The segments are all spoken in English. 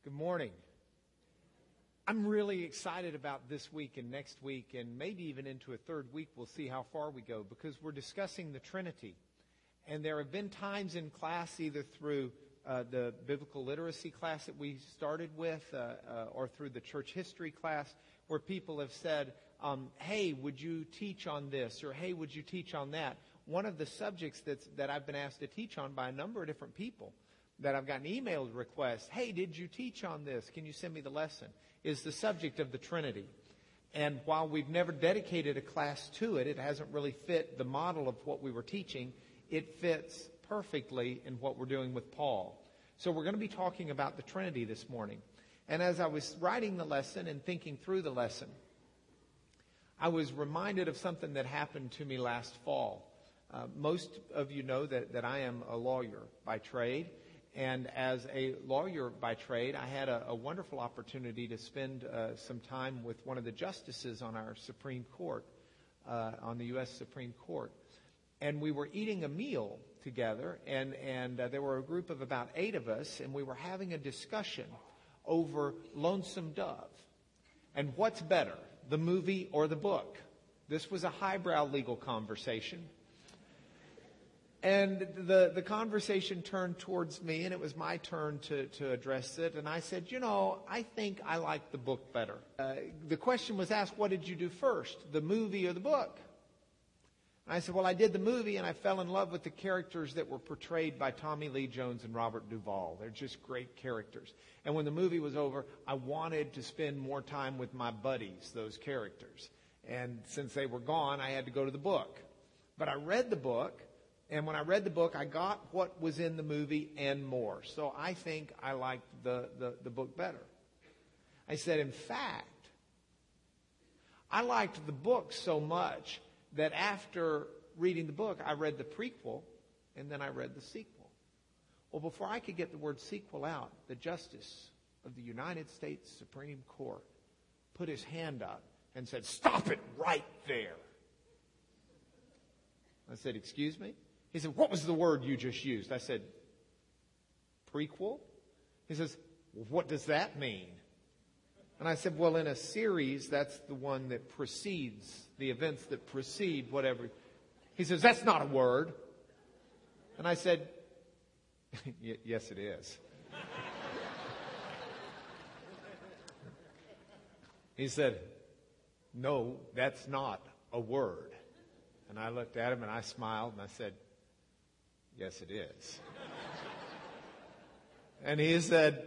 Good morning. I'm really excited about this week and next week and maybe even into a third week. We'll see how far we go because we're discussing the Trinity. And there have been times in class, either through the biblical literacy class that we started with or through the church history class, where people have said, hey, would you teach on this? Or, hey, would you teach on that? One of the subjects that I've been asked to teach on by a number of different people that I've gotten emailed requests, hey, did you teach on this? Can you send me the lesson? Is the subject of the Trinity. And while we've never dedicated a class to it, it hasn't really fit the model of what we were teaching. It fits perfectly in what we're doing with Paul. So we're going to be talking about the Trinity this morning. And as I was writing the lesson and thinking through the lesson, I was reminded of something that happened to me last fall. Most of you know that I am a lawyer by trade. And as a lawyer by trade, I had a wonderful opportunity to spend some time with one of the justices on our Supreme Court, on the U.S. Supreme Court. And we were eating a meal together, and there were a group of about 8 of us, and we were having a discussion over Lonesome Dove. And what's better, the movie or the book? This was a highbrow legal conversation. And the conversation turned towards me, and it was my turn to address it. And I said, I think I like the book better. The question was asked, what did you do first, the movie or the book? And I said, well, I did the movie, and I fell in love with the characters that were portrayed by Tommy Lee Jones and Robert Duvall. They're just great characters. And when the movie was over, I wanted to spend more time with my buddies, those characters. And since they were gone, I had to go to the book. But I read the book. And when I read the book, I got what was in the movie and more. So I think I liked the book better. I said, in fact, I liked the book so much that after reading the book, I read the prequel and then I read the sequel. Well, before I could get the word sequel out, the Justice of the United States Supreme Court put his hand up and said, stop it right there. I said, excuse me? He said, what was the word you just used? I said, prequel? He says, well, what does that mean? And I said, well, in a series, that's the one that precedes, the events that precede whatever. He says, that's not a word. And I said, yes, it is. He said, no, that's not a word. And I looked at him and I smiled and I said, yes, it is. And he said,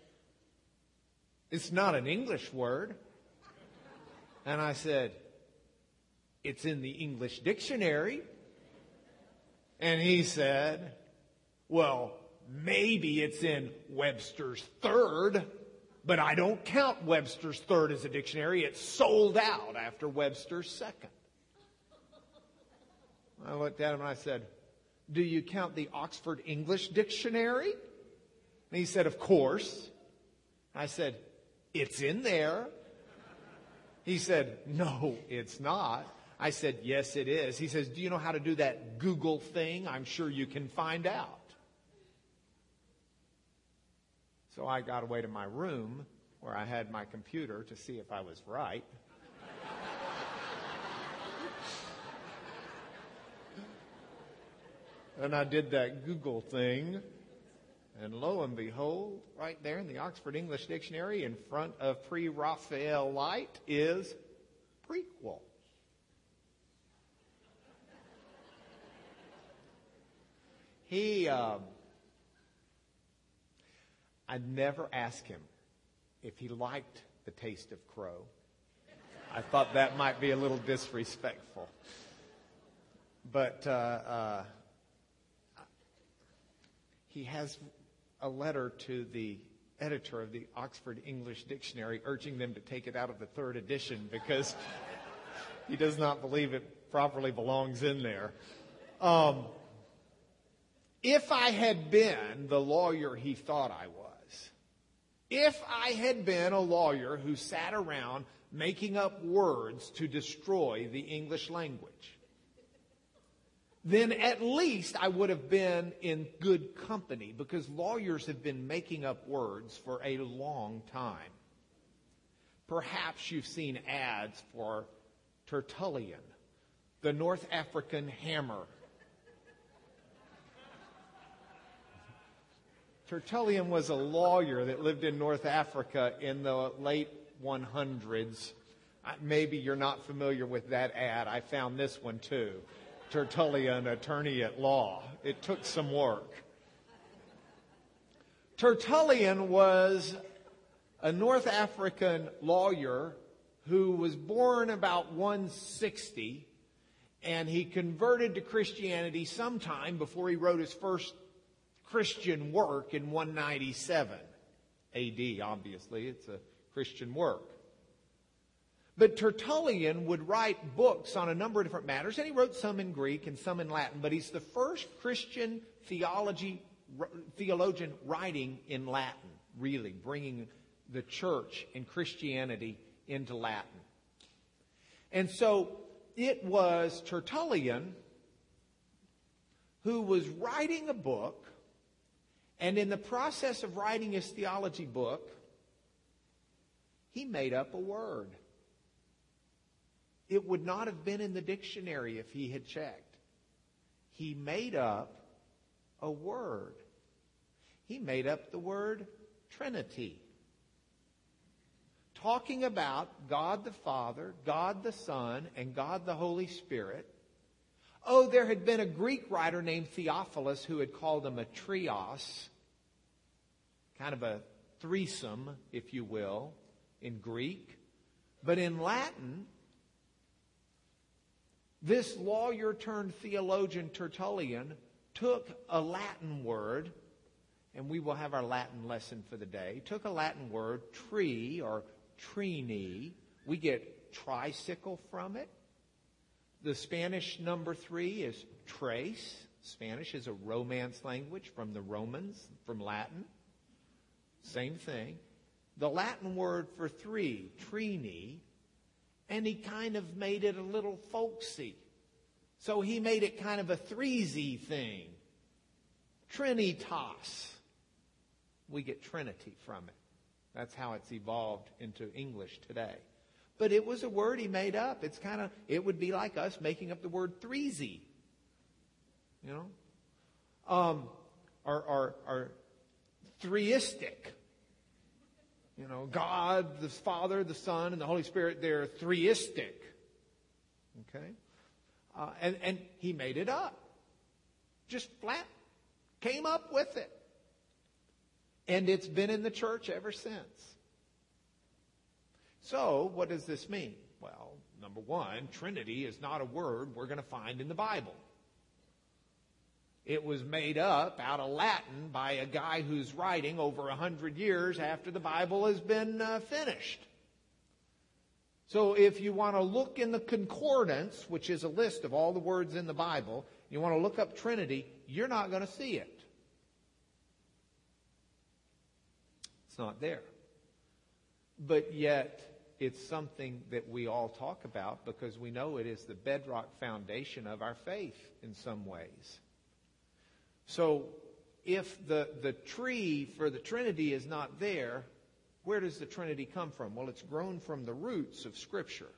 it's not an English word. And I said, it's in the English dictionary. And he said, well, maybe it's in Webster's Third, but I don't count Webster's Third as a dictionary. It's sold out after Webster's Second. I looked at him and I said, do you count the Oxford English Dictionary? And he said, of course. I said, it's in there. He said, no, it's not. I said, yes, it is. He says, do you know how to do that Google thing? I'm sure you can find out. So I got away to my room where I had my computer to see if I was right. And I did that Google thing, and lo and behold, right there in the Oxford English Dictionary in front of Pre-Raphaelite is prequel. I'd never asked him if he liked the taste of crow. I thought that might be a little disrespectful. But he has a letter to the editor of the Oxford English Dictionary urging them to take it out of the 3rd edition because he does not believe it properly belongs in there. If I had been the lawyer he thought I was, if I had been a lawyer who sat around making up words to destroy the English language, then at least I would have been in good company, because lawyers have been making up words for a long time. Perhaps you've seen ads for Tertullian, the North African hammer. Tertullian was a lawyer that lived in North Africa in the late 100s. Maybe you're not familiar with that ad. I found this one too. Tertullian, attorney at law. It took some work. Tertullian was a North African lawyer who was born about 160, and he converted to Christianity sometime before he wrote his first Christian work in 197 AD. Obviously, it's a Christian work. But Tertullian would write books on a number of different matters, and he wrote some in Greek and some in Latin, but he's the first Christian theologian writing in Latin, really bringing the church and Christianity into Latin. And so it was Tertullian who was writing a book, and in the process of writing his theology book, he made up a word. It would not have been in the dictionary if he had checked. He made up a word. He made up the word Trinity. Talking about God the Father, God the Son, and God the Holy Spirit. Oh, there had been a Greek writer named Theophilus who had called him a trios, kind of a threesome, if you will, in Greek. But in Latin, this lawyer turned theologian Tertullian took a Latin word, and we will have our Latin lesson for the day, took a Latin word, tree or trini. We get tricycle from it. The Spanish number 3 is tres. Spanish is a Romance language from the Romans, from Latin. Same thing. The Latin word for 3, trini, and he kind of made it a little folksy. So he made it kind of a threesy thing. Trinitas. We get Trinity from it. That's how it's evolved into English today. But it was a word he made up. It would be like us making up the word threesy. You know? Or theistic. You know, God, the Father, the Son, and the Holy Spirit, they're theistic. Okay? And he made it up. Just flat. Came up with it. And it's been in the church ever since. So, what does this mean? Well, number one, Trinity is not a word we're going to find in the Bible. It was made up out of Latin by a guy who's writing over 100 years after the Bible has been finished. So if you want to look in the concordance, which is a list of all the words in the Bible, you want to look up Trinity, you're not going to see it. It's not there. But yet, it's something that we all talk about because we know it is the bedrock foundation of our faith in some ways. So, if the tree for the Trinity is not there, where does the Trinity come from? Well, it's grown from the roots of Scripture.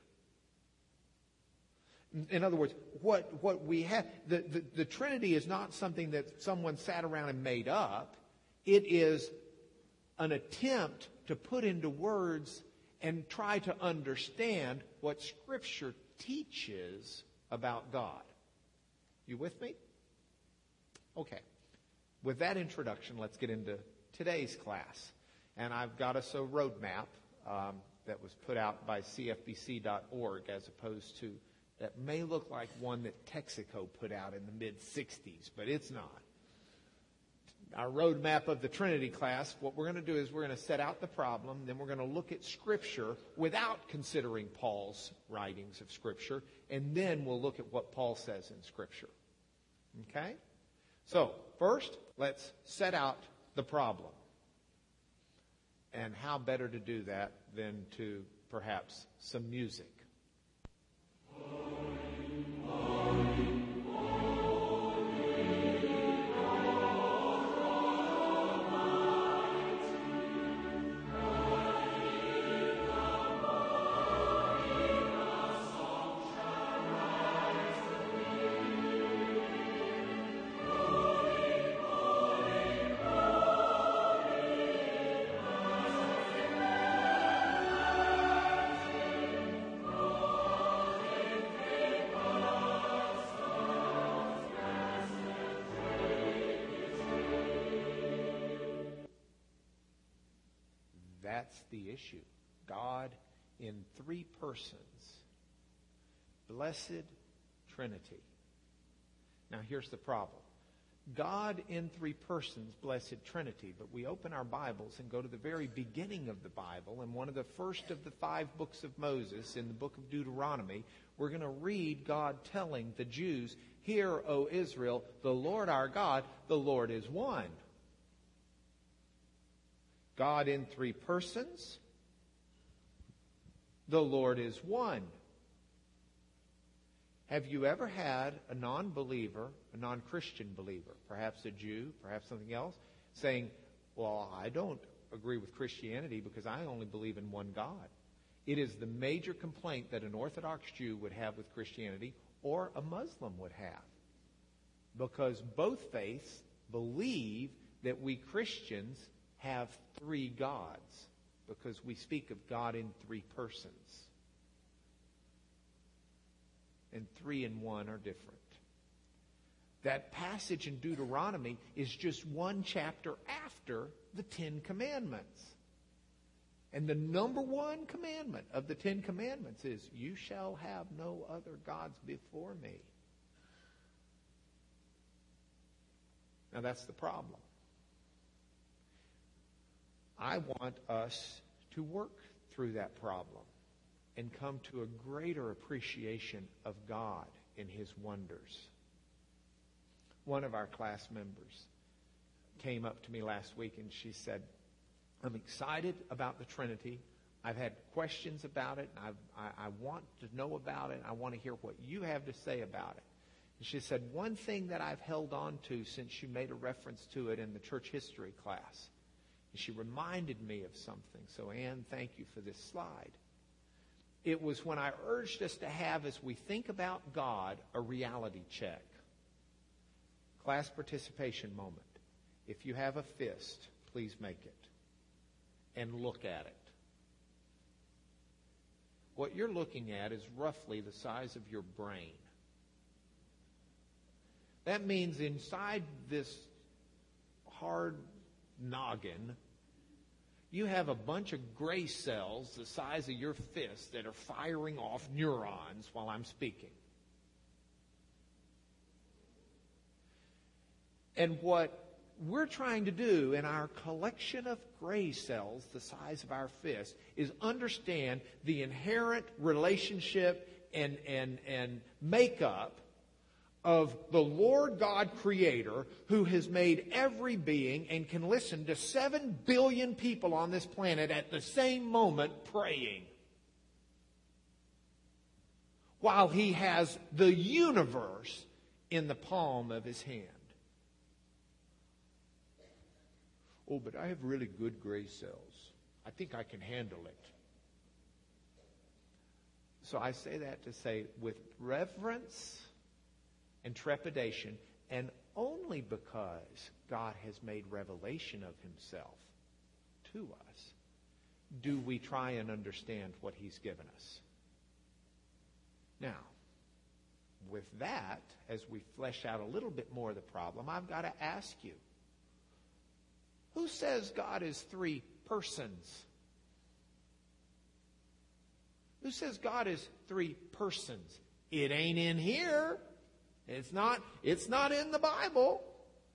In other words, what we have, the Trinity is not something that someone sat around and made up. It is an attempt to put into words and try to understand what Scripture teaches about God. You with me? Okay. With that introduction, let's get into today's class. And I've got us a roadmap that was put out by cfbc.org as opposed to, that may look like one that Texaco put out in the mid-'60s, but it's not. Our roadmap of the Trinity class, what we're going to do is we're going to set out the problem, then we're going to look at Scripture without considering Paul's writings of Scripture, and then we'll look at what Paul says in Scripture. Okay? So, first, let's set out the problem. And how better to do that than to perhaps some music. Holy, holy, holy. That's the issue. God in three persons. Blessed Trinity. Now here's the problem. God in three persons, blessed Trinity. But we open our Bibles and go to the very beginning of the Bible, and one of the first of the 5 books of Moses, in the book of Deuteronomy, we're going to read God telling the Jews, "Hear, O Israel, the Lord our God, the Lord is one." God in three persons, the Lord is one. Have you ever had a non-believer, a non-Christian believer, perhaps a Jew, perhaps something else, saying, "Well, I don't agree with Christianity because I only believe in one God"? It is the major complaint that an Orthodox Jew would have with Christianity, or a Muslim would have. Because both faiths believe that we Christians have 3 gods, because we speak of God in 3 persons. And 3 and 1 are different. That passage in Deuteronomy is just one chapter after the 10 Commandments. And the number 1 commandment of the 10 Commandments is, "You shall have no other gods before me." Now that's the problem. I want us to work through that problem and come to a greater appreciation of God and His wonders. One of our class members came up to me last week and she said, "I'm excited about the Trinity. I've had questions about it. I want to know about it. I want to hear what you have to say about it." And she said, "One thing that I've held on to since you made a reference to it in the church history class," and she reminded me of something. So, Ann, thank you for this slide. It was when I urged us to have, as we think about God, a reality check. Class participation moment. If you have a fist, please make it. And look at it. What you're looking at is roughly the size of your brain. That means inside this hard noggin, you have a bunch of gray cells the size of your fist that are firing off neurons while I'm speaking. And what we're trying to do in our collection of gray cells the size of our fist is understand the inherent relationship and makeup of the Lord God Creator, who has made every being and can listen to 7 billion people on this planet at the same moment praying, while He has the universe in the palm of His hand. "Oh, but I have really good gray cells. I think I can handle it." So I say that to say, with reverence and trepidation, and only because God has made revelation of Himself to us, do we try and understand what He's given us. Now, with that, as we flesh out a little bit more of the problem, I've got to ask you, who says God is 3 persons? Who says God is 3 persons? It ain't in here. It's not in the Bible.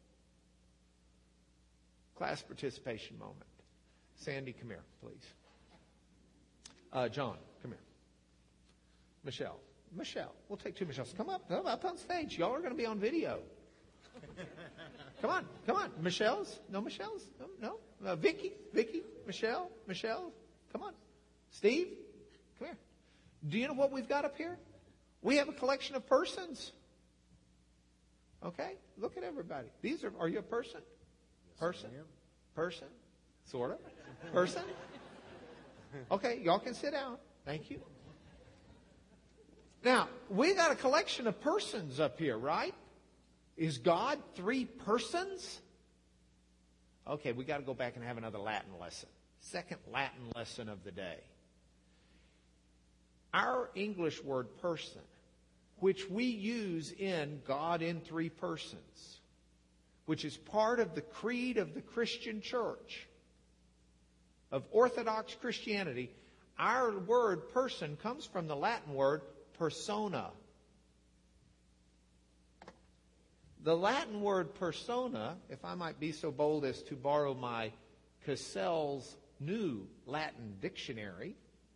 Class participation moment. Sandy, come here, please. John, come here. Michelle, we'll take 2 Michelles. Come up on stage. Y'all are going to be on video. Come on. Michelle's? No Michelle's? No? Vicky, Michelle, come on. Steve, come here. Do you know what we've got up here? We have a collection of persons. Okay? Look at everybody. Are you a person? Person? Person? Sort of. Person? Okay, y'all can sit down. Thank you. Now, we got a collection of persons up here, right? Is God 3 persons? Okay, we got to go back and have another Latin lesson. Second Latin lesson of the day. Our English word person, which we use in God in 3 persons, which is part of the creed of the Christian church, of Orthodox Christianity, our word person comes from the Latin word persona. The Latin word persona, if I might be so bold as to borrow my Cassell's New Latin Dictionary,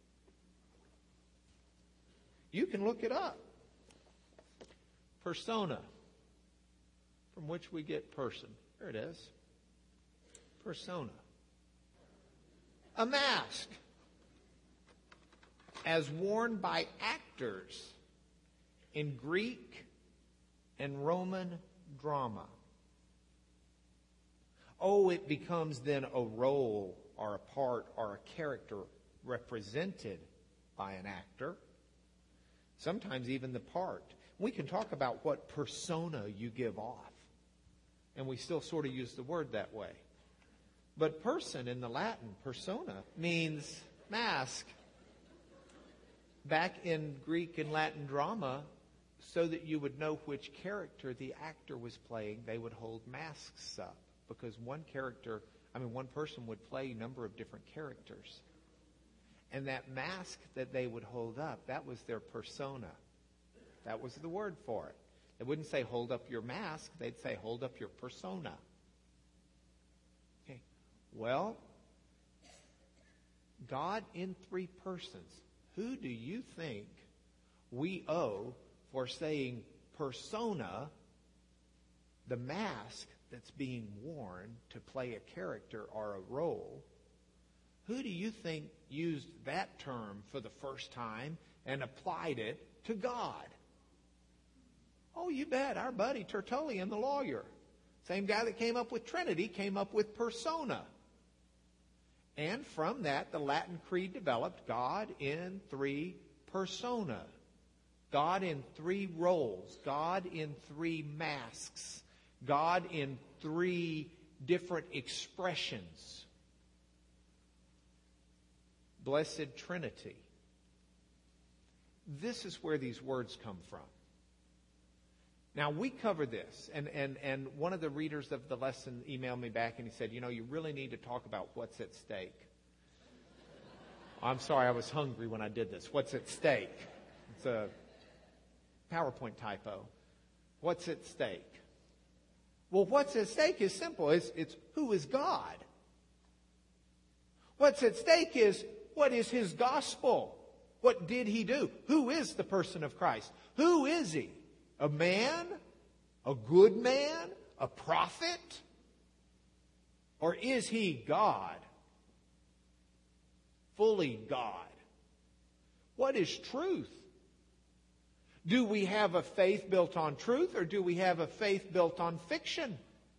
you can look it up. Persona, from which we get person. There it is. Persona. A mask, as worn by actors in Greek and Roman drama. Oh, it becomes then a role or a part or a character represented by an actor. Sometimes even the part. We can talk about what persona you give off. And we still sort of use the word that way. But person in the Latin, persona, means mask. Back in Greek and Latin drama, so that you would know which character the actor was playing, they would hold masks up. Because one person would play a number of different characters. And that mask that they would hold up, that was their persona. That was the word for it. They wouldn't say, hold up your mask. They'd say, hold up your persona. Okay. Well, God in three persons. Who do you think we owe for saying persona, the mask that's being worn to play a character or a role? Who do you think used that term for the first time and applied it to God? Oh, you bet. Our buddy Tertullian, the lawyer. Same guy that came up with Trinity came up with persona. And from that, the Latin Creed developed God in three persona. God in three roles. God in three masks. God in three different expressions. Blessed Trinity. This is where these words come from. Now, we cover this, and one of the readers of the lesson emailed me back and he said, you really need to talk about what's at stake. I'm sorry, I was hungry when I did this. What's at stake? It's a PowerPoint typo. What's at stake? Well, what's at stake is simple. It's who is God? What's at stake is what is His gospel? What did He do? Who is the person of Christ? Who is He? A man? A good man? A prophet? Or is He God? Fully God? What is truth? Do we have a faith built on truth, or do we have a faith built on fiction?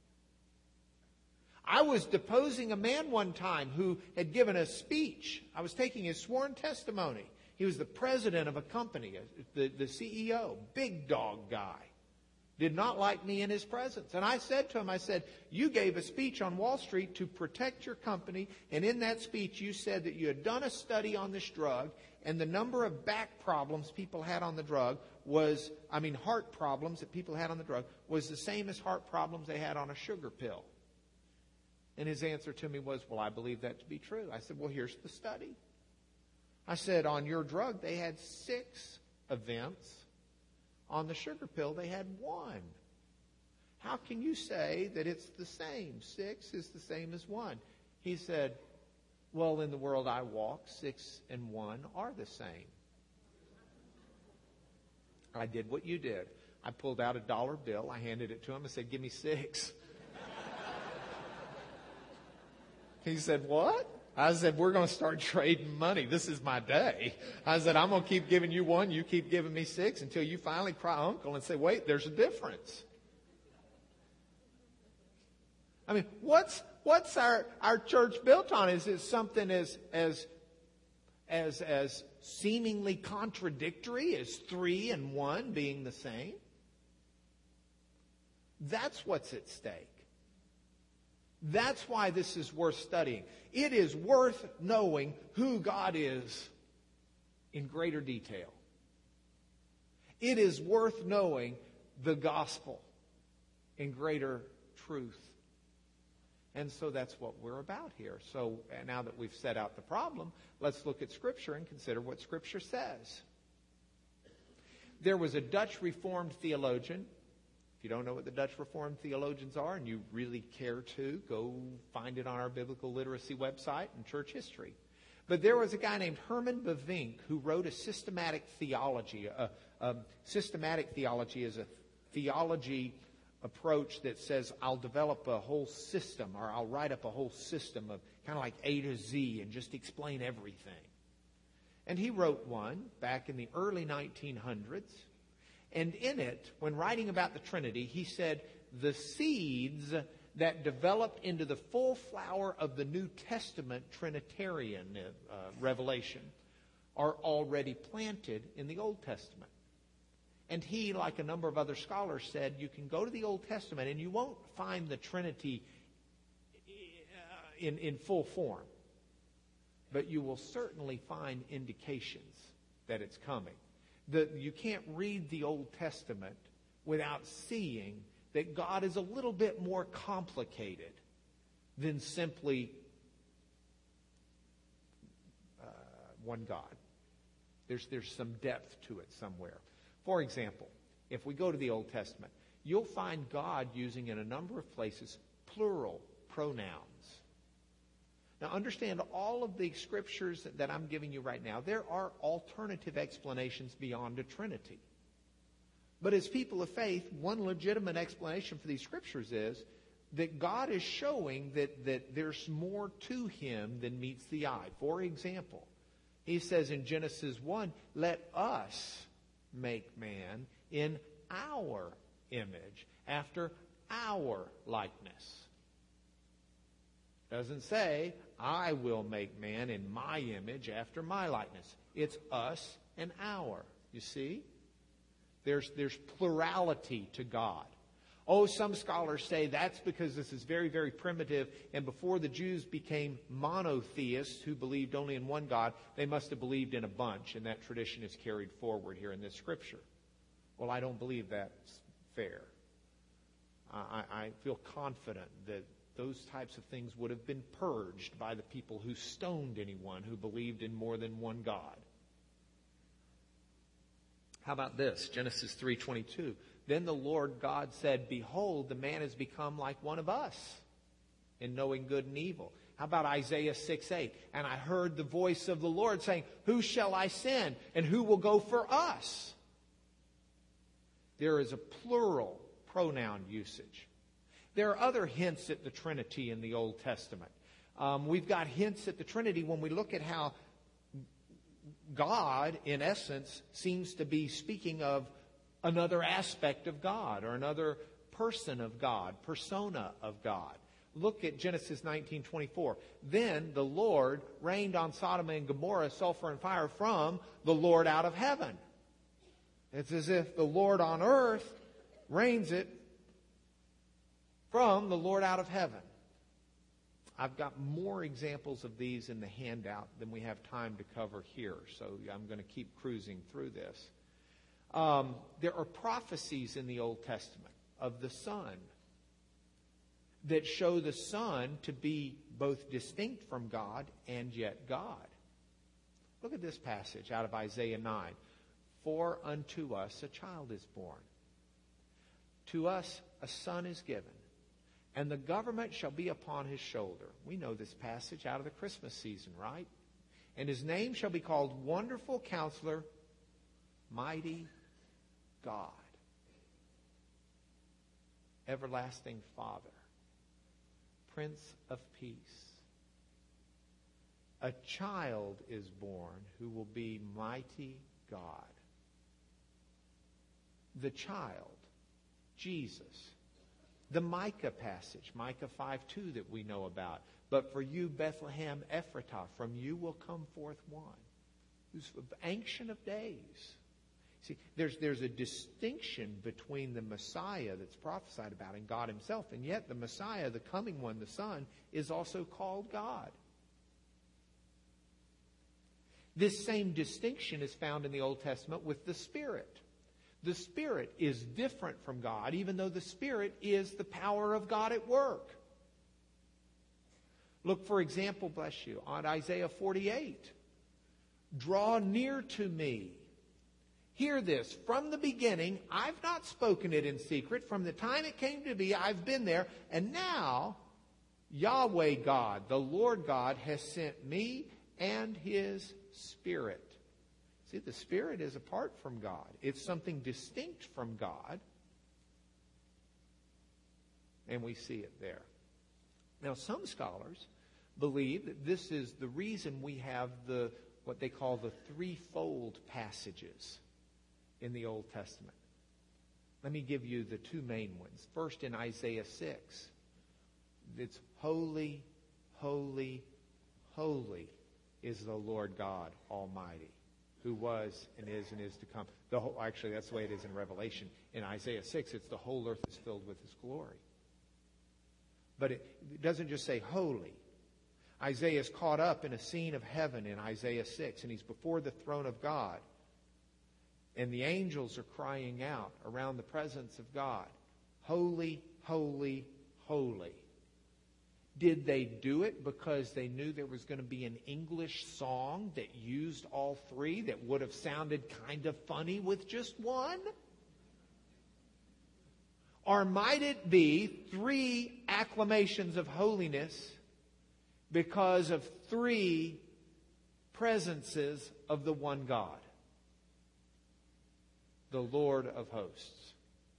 I was deposing a man one time who had given a speech. I was taking his sworn testimony. He was the president of a company, the CEO, big dog guy. Did not like me in his presence. And I said to him, you gave a speech on Wall Street to protect your company, and in that speech you said that you had done a study on this drug, and the number of back problems people had on the drug heart problems that people had on the drug was the same as heart problems they had on a sugar pill. And his answer to me was, well, I believe that to be true. I said, well, here's the study. I said, on your drug, they had 6 events. On the sugar pill, they had 1. How can you say that it's the same? 6 is the same as 1. He said, well, in the world I walk, 6 and 1 are the same. I did what you did. I pulled out a $1 bill. I handed it to him. I said, give me 6. He said, what? I said, we're going to start trading money. This is my day. I said, I'm going to keep giving you 1. You keep giving me 6 until you finally cry uncle and say, wait, there's a difference. What's our church built on? Is it something as seemingly contradictory as 3 and 1 being the same? That's what's at stake. That's why this is worth studying. It is worth knowing who God is in greater detail. It is worth knowing the gospel in greater truth. And so that's what we're about here. So now that we've set out the problem, let's look at Scripture and consider what Scripture says. There was a Dutch Reformed theologian. If you don't know what the Dutch Reformed theologians are and you really care to, go find it on our biblical literacy website and church history. But there was a guy named Herman Bavinck who wrote a systematic theology. Systematic theology is a theology approach that says I'll develop a whole system, or I'll write up a whole system of kind of like A to Z and just explain everything. And he wrote one back in the early 1900s. And in it, when writing about the Trinity, he said the seeds that developed into the full flower of the New Testament Trinitarian revelation are already planted in the Old Testament. And he, like a number of other scholars, said you can go to the Old Testament and you won't find the Trinity in full form. But you will certainly find indications that it's coming. You can't read the Old Testament without seeing that God is a little bit more complicated than simply one God. There's some depth to it somewhere. For example, if we go to the Old Testament, you'll find God using in a number of places plural pronouns. Now understand, all of the scriptures that I'm giving you right now, there are alternative explanations beyond a Trinity. But as people of faith, one legitimate explanation for these scriptures is that God is showing that there's more to him than meets the eye. For example, he says in Genesis 1, let us make man in our image, after our likeness. Doesn't say, I will make man in my image after my likeness. It's us and our. You see? There's plurality to God. Oh, some scholars say that's because this is very, very primitive, and before the Jews became monotheists who believed only in one God, they must have believed in a bunch, and that tradition is carried forward here in this scripture. Well, I don't believe that's fair. I feel confident that those types of things would have been purged by the people who stoned anyone who believed in more than one God. How about this? Genesis 3:22. Then the Lord God said, behold, the man has become like one of us in knowing good and evil. How about Isaiah 6:8? And I heard the voice of the Lord saying, who shall I send? And who will go for us? There is a plural pronoun usage. There are other hints at the Trinity in the Old Testament. We've got hints at the Trinity when we look at how God, in essence, seems to be speaking of another aspect of God or another person of God, persona of God. Look at Genesis 19:24. Then the Lord rained on Sodom and Gomorrah sulfur and fire from the Lord out of heaven. It's as if the Lord on earth rains it from the Lord out of heaven. I've got more examples of these in the handout than we have time to cover here, so I'm going to keep cruising through this. There are prophecies in the Old Testament of the Son that show the Son to be both distinct from God and yet God. Look at this passage out of Isaiah 9. For unto us a child is born. To us a son is given. And the government shall be upon his shoulder. We know this passage out of the Christmas season, right? And his name shall be called Wonderful Counselor, Mighty God, Everlasting Father, Prince of Peace. A child is born who will be Mighty God. The child, Jesus. The Micah passage, Micah 5:2 that we know about. But for you, Bethlehem Ephratah, from you will come forth one who's Ancient of Days. See, there's a distinction between the Messiah that's prophesied about and God himself, and yet the Messiah, the coming one, the Son, is also called God. This same distinction is found in the Old Testament with the Spirit. The Spirit is different from God, even though the Spirit is the power of God at work. Look, for example, bless you, on Isaiah 48. Draw near to me. Hear this. From the beginning, I've not spoken it in secret. From the time it came to be, I've been there. And now, Yahweh God, the Lord God, has sent me and His Spirit. See, the Spirit is apart from God. It's something distinct from God. And we see it there. Now, some scholars believe that this is the reason we have what they call the threefold passages in the Old Testament. Let me give you the two main ones. First, in Isaiah 6, it's holy, holy, holy is the Lord God Almighty, who was and is to come. Actually, that's the way it is in Revelation. In Isaiah 6, it's the whole earth is filled with His glory. But it doesn't just say holy. Isaiah is caught up in a scene of heaven in Isaiah 6, and he's before the throne of God. And the angels are crying out around the presence of God, holy, holy, holy. Did they do it because they knew there was going to be an English song that used all three that would have sounded kind of funny with just one? Or might it be three acclamations of holiness because of three presences of the one God, the Lord of hosts?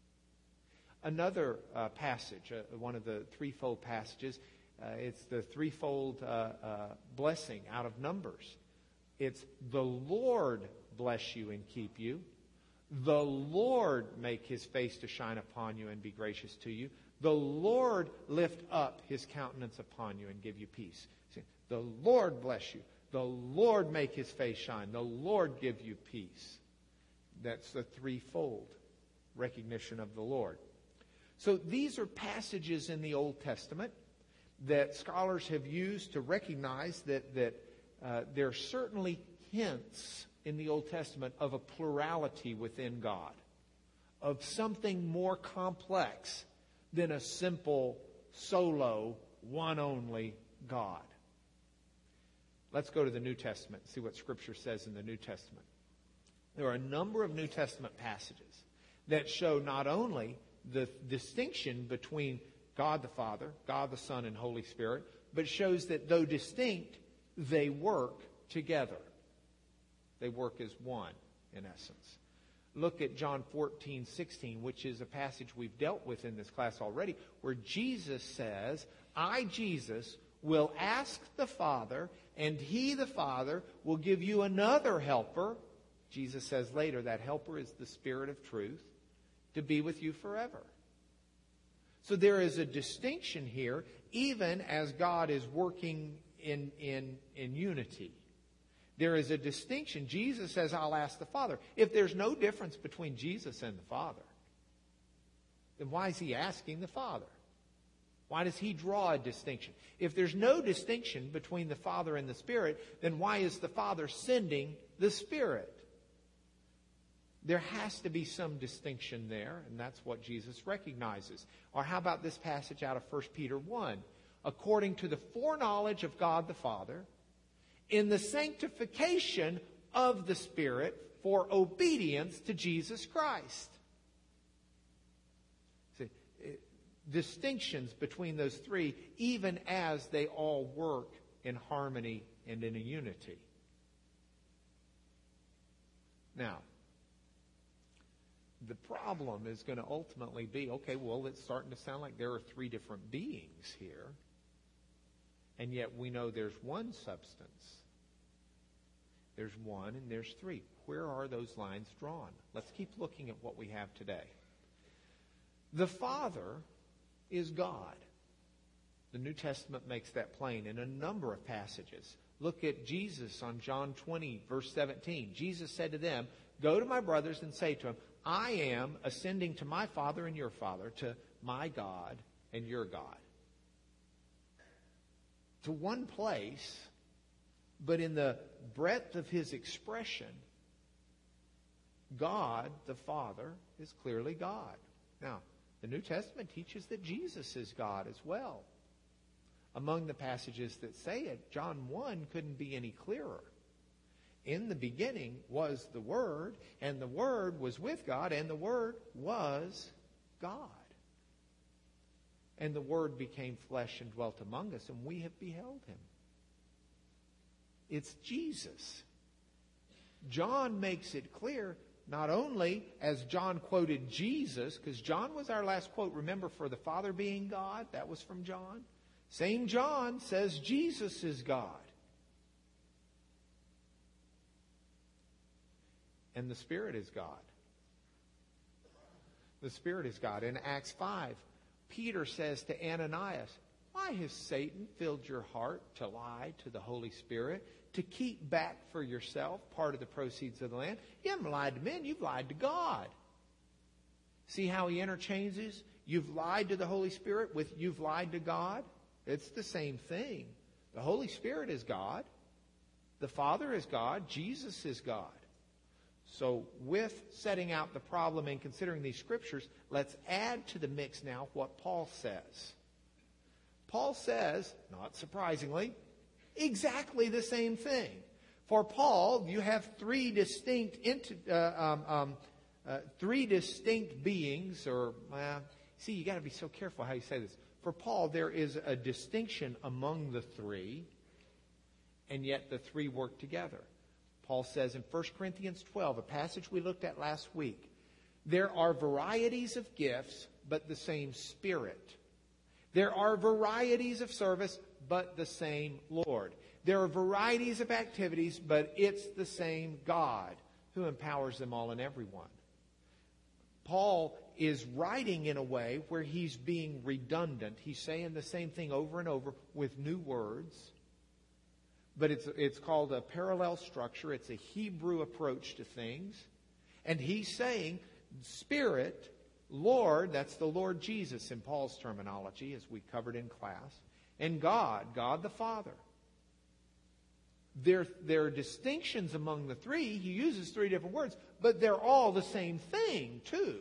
Another passage, one of the threefold passages, it's the threefold blessing out of Numbers. It's the Lord bless you and keep you. The Lord make His face to shine upon you and be gracious to you. The Lord lift up His countenance upon you and give you peace. See, the Lord bless you. The Lord make His face shine. The Lord give you peace. That's the threefold recognition of the Lord. So these are passages in the Old Testament that scholars have used to recognize that there are certainly hints in the Old Testament of a plurality within God, of something more complex than a simple, solo, one-only God. Let's go to the New Testament and see what Scripture says in the New Testament. There are a number of New Testament passages that show not only the distinction between God the Father, God the Son, and Holy Spirit, but shows that though distinct, they work together. They work as one, in essence. Look at John 14:16, which is a passage we've dealt with in this class already, where Jesus says, I, Jesus, will ask the Father, and He, the Father, will give you another helper. Jesus says later, that helper is the Spirit of truth, to be with you forever. So there is a distinction here, even as God is working in unity. There is a distinction. Jesus says, I'll ask the Father. If there's no difference between Jesus and the Father, then why is He asking the Father? Why does He draw a distinction? If there's no distinction between the Father and the Spirit, then why is the Father sending the Spirit? There has to be some distinction there, and that's what Jesus recognizes. Or how about this passage out of 1 Peter 1? According to the foreknowledge of God the Father, in the sanctification of the Spirit for obedience to Jesus Christ. See, distinctions between those three, even as they all work in harmony and in a unity. Now, the problem is going to ultimately be, okay, well, it's starting to sound like there are three different beings here. And yet we know there's one substance. There's one and there's three. Where are those lines drawn? Let's keep looking at what we have today. The Father is God. The New Testament makes that plain in a number of passages. Look at Jesus on John 20, verse 17. Jesus said to them, go to my brothers and say to them, I am ascending to my Father and your Father, to my God and your God. To one place, but in the breadth of His expression, God, the Father, is clearly God. Now, the New Testament teaches that Jesus is God as well. among the passages that say it. John 1 couldn't be any clearer. In the beginning was the Word, and the Word was with God, and the Word was God. And the Word became flesh and dwelt among us, and we have beheld Him. It's Jesus. John makes it clear, not only as John quoted Jesus, because John was our last quote, remember, for the Father being God, that was from John. Same John says Jesus is God. And the Spirit is God. The Spirit is God. In Acts 5, Peter says to Ananias, why has Satan filled your heart to lie to the Holy Spirit, to keep back for yourself part of the proceeds of the land? You haven't lied to men, you've lied to God. See how he interchanges? You've lied to the Holy Spirit with you've lied to God. It's the same thing. The Holy Spirit is God. The Father is God. Jesus is God. So with setting out the problem and considering these scriptures, let's add to the mix now what Paul says. Paul says, not surprisingly, exactly the same thing. For Paul, you have three distinct beings, or see, you got to be so careful how you say this. For Paul, there is a distinction among the three, and yet the three work together. Paul says in 1 Corinthians 12, a passage we looked at last week, there are varieties of gifts, but the same Spirit. There are varieties of service, but the same Lord. There are varieties of activities, but it's the same God who empowers them all and everyone. Paul is writing in a way where he's being redundant. He's saying the same thing over and over with new words. But it's called a parallel structure. It's a Hebrew approach to things. And he's saying Spirit, Lord, that's the Lord Jesus in Paul's terminology, as we covered in class, and God, God the Father. There are distinctions among the three. He uses three different words, but they're all the same thing, too,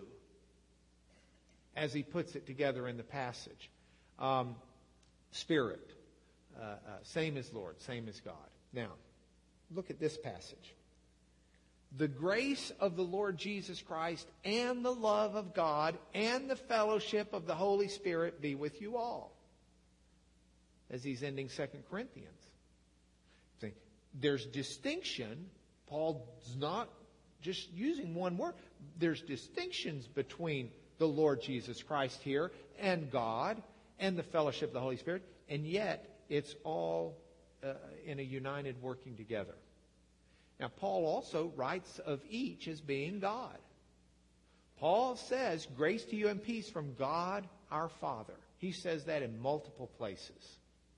as he puts it together in the passage. Spirit. Same as Lord, same as God. Now, look at this passage. The grace of the Lord Jesus Christ and the love of God and the fellowship of the Holy Spirit be with you all. As he's ending 2 Corinthians. See, there's distinction. Paul's not just using one word. There's distinctions between the Lord Jesus Christ here and God and the fellowship of the Holy Spirit. And yet, it's all in a united working together. Now, Paul also writes of each as being God. Paul says, grace to you and peace from God our Father. He says that in multiple places.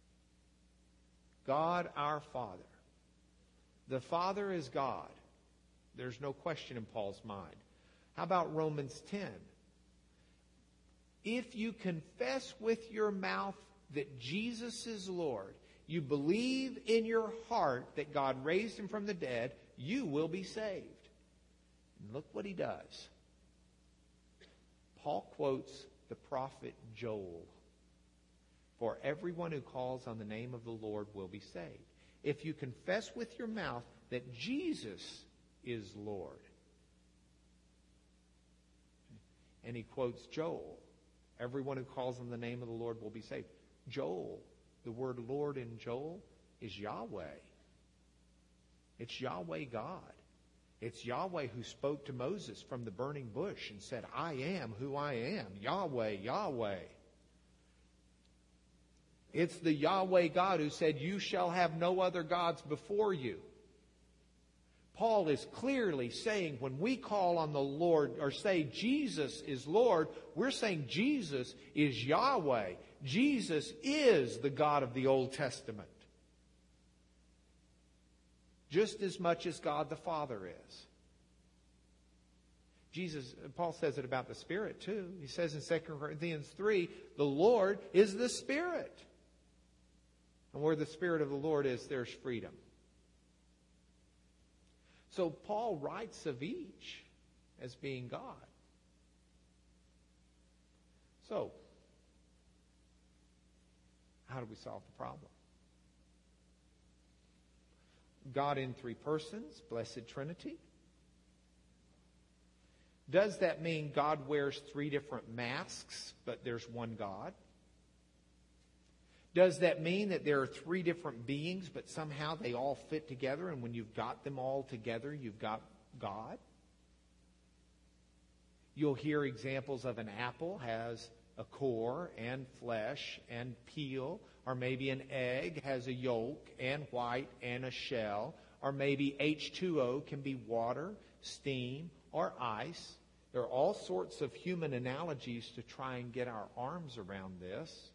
God our Father. The Father is God. There's no question in Paul's mind. How about Romans 10? If you confess with your mouth that Jesus is Lord, you believe in your heart that God raised him from the dead, you will be saved. And look what he does. Paul quotes the prophet Joel. For everyone who calls on the name of the Lord will be saved. If you confess with your mouth that Jesus is Lord. And he quotes Joel. Everyone who calls on the name of the Lord will be saved. Joel, the word Lord in Joel is Yahweh. It's Yahweh God. It's Yahweh who spoke to Moses from the burning bush and said, I am who I am. Yahweh, Yahweh. It's the Yahweh God who said, you shall have no other gods before you. Paul is clearly saying when we call on the Lord or say Jesus is Lord, we're saying Jesus is Yahweh. Jesus is the God of the Old Testament. Just as much as God the Father is. Paul says it about the Spirit too. He says in 2 Corinthians 3, the Lord is the Spirit. And where the Spirit of the Lord is, there's freedom. So Paul writes of each as being God. How do we solve the problem? God in three persons, blessed Trinity. Does that mean God wears three different masks, but there's one God? Does that mean that there are three different beings, but somehow they all fit together, and when you've got them all together, you've got God? You'll hear examples of an apple has a core and flesh and peel, or maybe an egg has a yolk and white and a shell, or maybe H2O can be water, steam, or ice. There are all sorts of human analogies to try and get our arms around this.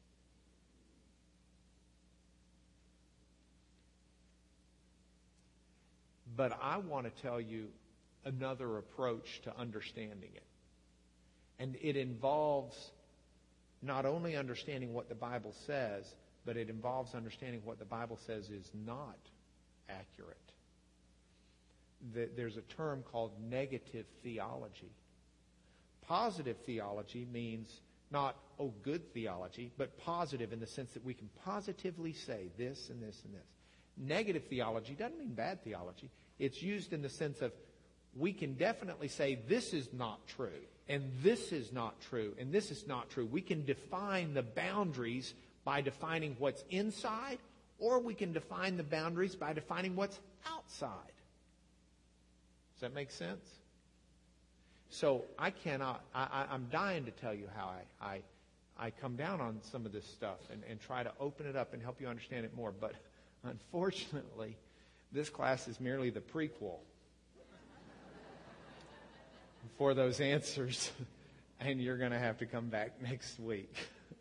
But I want to tell you another approach to understanding it. And it involves not only understanding what the Bible says, but it involves understanding what the Bible says is not accurate. There's a term called negative theology. Positive theology means not, oh, good theology, but positive in the sense that we can positively say this and this and this. Negative theology doesn't mean bad theology. It's used in the sense of we can definitely say this is not true, and this is not true, and this is not true. We can define the boundaries by defining what's inside, or we can define the boundaries by defining what's outside. Does that make sense? So I'm dying to tell you how I come down on some of this stuff and try to open it up and help you understand it more. But unfortunately, this class is merely the prequel for those answers, and you're going to have to come back next week.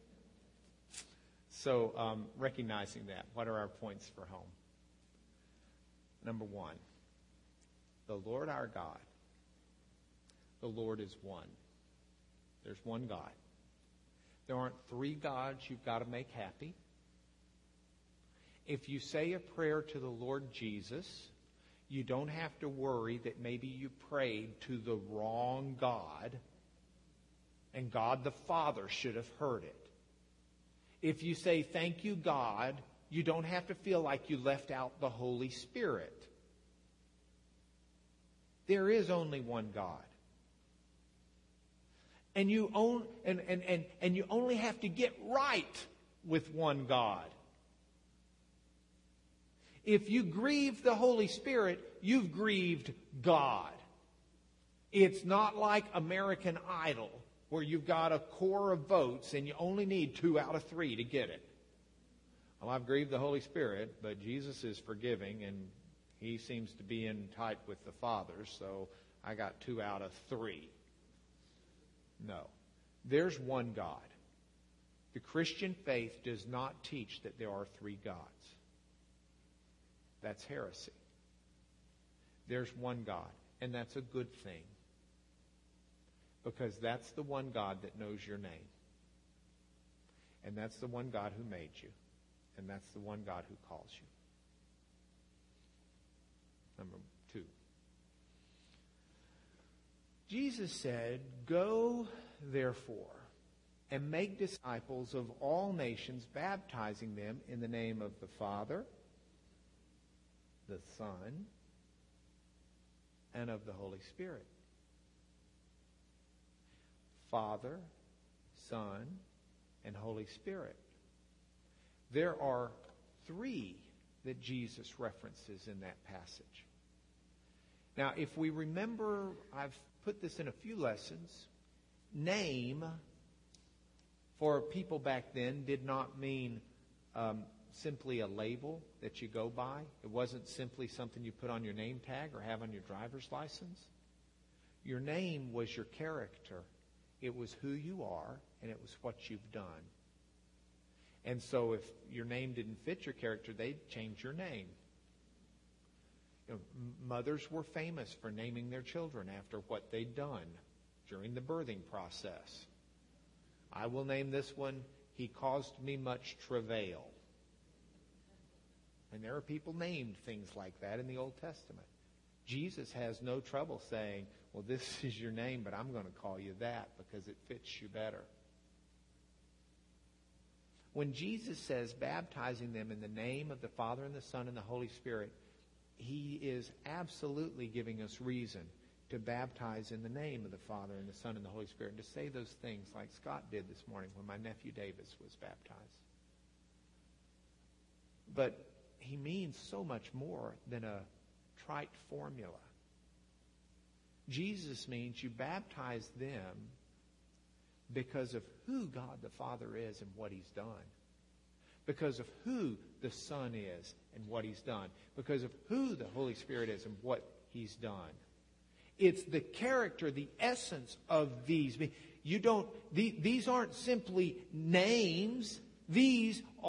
So recognizing that, what are our points for home? Number one, the Lord our God. The Lord is one. There's one God. There aren't three gods you've got to make happy. If you say a prayer to the Lord Jesus, you don't have to worry that maybe you prayed to the wrong God, and God the Father should have heard it. If you say, thank you, God, you don't have to feel like you left out the Holy Spirit. There is only one God. And you only have to get right with one God. If you grieve the Holy Spirit, you've grieved God. It's not like American Idol, where you've got a core of votes and you only need 2 out of 3 to get it. Well, I've grieved the Holy Spirit, but Jesus is forgiving and he seems to be in tight with the Father, so I got 2 out of 3. No. There's one God. The Christian faith does not teach that there are 3 gods. That's heresy. There's one God, and that's a good thing. Because that's the one God that knows your name. And that's the one God who made you. And that's the one God who calls you. Number 2. Jesus said, "Go, therefore, and make disciples of all nations, baptizing them in the name of the Father, the Son, and of the Holy Spirit." Father, Son, and Holy Spirit. There are 3 that Jesus references in that passage. Now, if we remember, I've put this in a few lessons, name for people back then did not mean simply a label that you go by. It wasn't simply something you put on your name tag or have on your driver's license. Your name was your character. It was who you are, and it was what you've done. And so if your name didn't fit your character, they'd change your name. You know, mothers were famous for naming their children after what they'd done during the birthing process. I will name this one, "He caused me much travail." And there are people named things like that in the Old Testament. Jesus has no trouble saying, well, this is your name, but I'm going to call you that because it fits you better. When Jesus says baptizing them in the name of the Father and the Son and the Holy Spirit, he is absolutely giving us reason to baptize in the name of the Father and the Son and the Holy Spirit, and to say those things like Scott did this morning when my nephew Davis was baptized. But he means so much more than a trite formula. Jesus means you baptize them because of who God the Father is and what he's done. Because of who the Son is and what he's done. Because of who the Holy Spirit is and what he's done. It's the character, the essence of these. These aren't simply names. These